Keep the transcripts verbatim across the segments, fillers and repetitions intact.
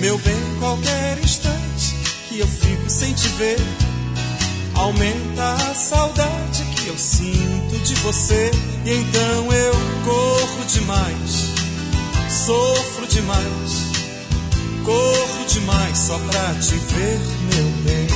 Meu bem, qualquer instante que eu fico sem te ver, aumenta a saudade que eu sinto de você. E então eu corro demais, sofro demais, corro demais só pra te ver, meu bem.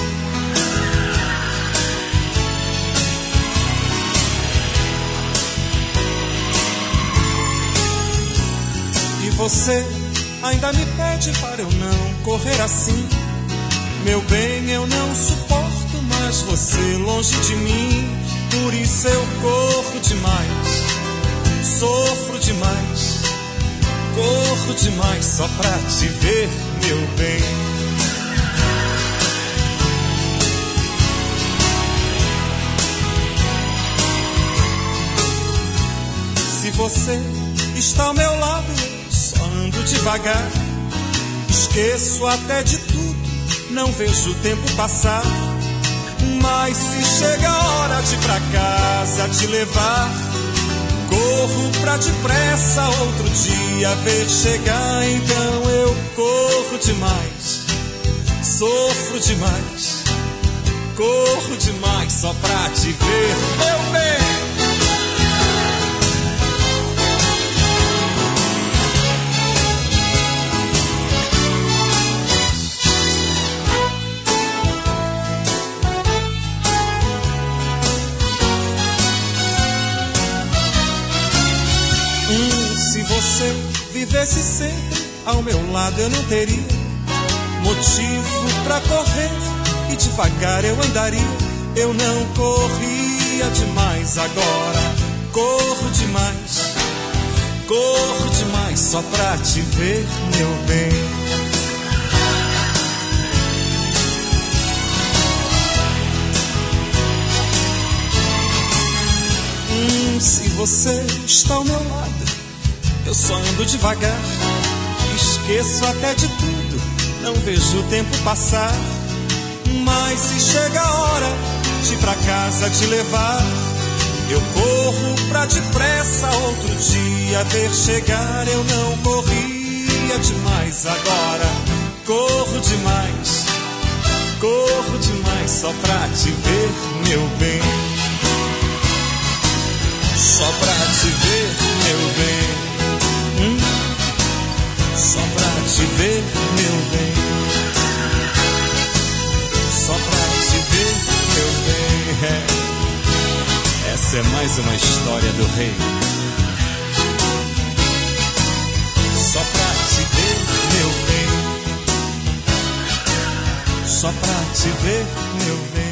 E você ainda me pede para eu não correr assim. Meu bem, eu não suporto mais você longe de mim. Por isso eu corro demais, sofro demais, corro demais só pra te ver, meu bem. Se você está ao meu lado, eu só ando devagar, esqueço até de tudo, não vejo o tempo passar. Mas se chega a hora de ir pra casa te levar, corro pra depressa outro dia ver chegar. Então eu corro demais, sofro demais, corro demais só pra te ver, meu bem. Se você vivesse sempre ao meu lado, eu não teria motivo pra correr e devagar eu andaria. Eu não corria demais, agora corro demais, corro demais só pra te ver, meu bem. Hum, se você está ao meu lado, eu só ando devagar, esqueço até de tudo, não vejo o tempo passar. Mas se chega a hora de ir pra casa te levar, eu corro pra depressa outro dia ver chegar. Eu não corria demais, agora corro demais, corro demais só pra te ver, meu bem. Só pra te ver, meu bem. Hum, só pra te ver, meu bem. Só pra te ver, meu bem. É. Essa é mais uma história do rei. Só pra te ver, meu bem. Só pra te ver, meu bem.